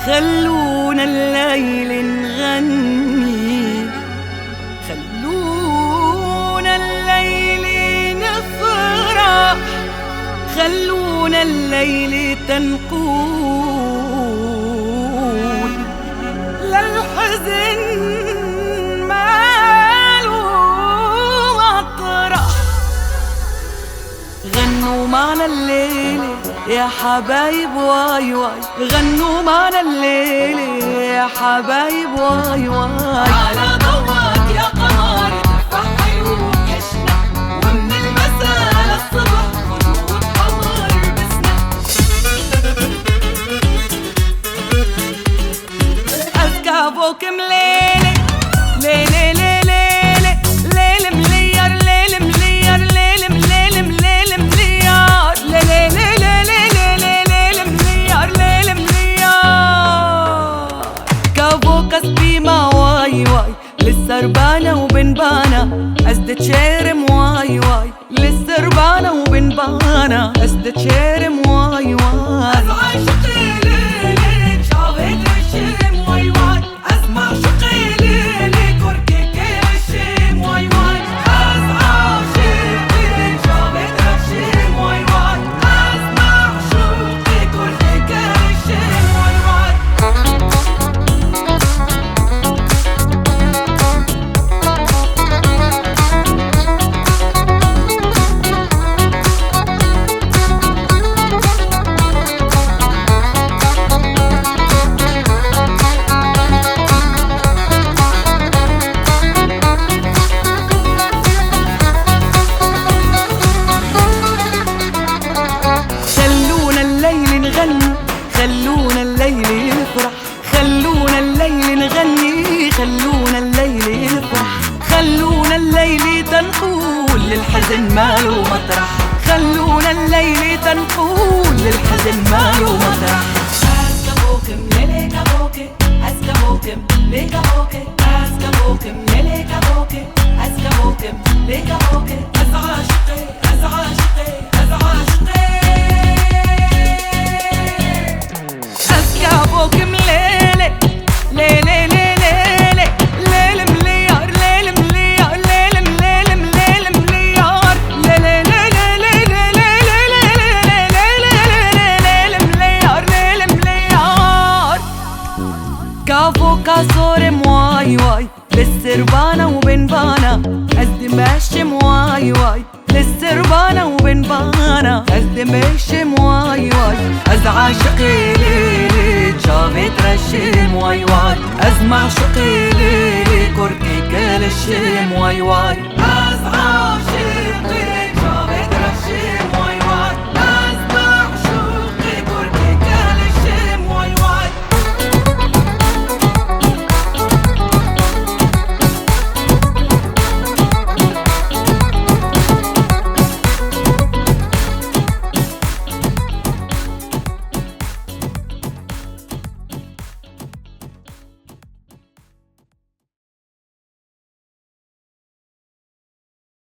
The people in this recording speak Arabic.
خلونا الليل نغني، خلونا الليل نفرح، خلونا الليل تنقول للحزن ماله مطرح. غنوا معنا الليلة يا حبايب واي واي، غنوا معنا الليلة يا حبايب واي واي. على ضوك يا قمر تفتح عيون كشنا، ومن المساء للصبح خدود قمر بسنا. أذكابكم ليلة ليلة ليلة ليلة مليار، ليلة مليار، ليلة مليلة مليلة مليار، ليلة ليلة ليلة ليلة مليار، ليلة مليار. كابوكس بيما واي واي، لسه ربانة وبنبانة أزدة شيرم واي واي، لسه ربانة وبنبانة أزدة شيرم واي واي. أسمع شقي ليلي شافت الشم واي واي، أسمع شقي ليلي كركي كالشم واي واي. أسمع شقي شافت الشم واي واي، أسمع شقي كركي كالشم واي واي. خلونا الليل نغني، خلونا الليل نفرح، خلونا الليل نغني، خلونا الليل نفرح، خلونا الليل تنقول للحزن ماله مطرح، خلونا الليل تنقول للحزن ماله مطرح. أسكبوكم ليلي كابوكي، أسكبوكم ليلي كابوكي، أسكبوكم ليلي كابوكي، أسكبوكم ليلي كابوكي. أزعى شقي أزعى شقي أزعى شقي. أذكابكم ليلة ليلة ليلة ليلة مليار، ليلة مليار، ليلة مليلة مليلة مليار، ليلة ليلة ليلة ليلة ليلة مليار، ليلة مليار. كافو كاسور مواي واي، للسربانة وبنبانة قصدي ماشي مواي واي، للسربانة وبنبانة قصدي ماشي مواي واي. أزعى شقي ليلي شافت رشيم واي واي، أسمع شقي ليلي كركي كل الشيم واي واي. أزعى شقي شافت رشيم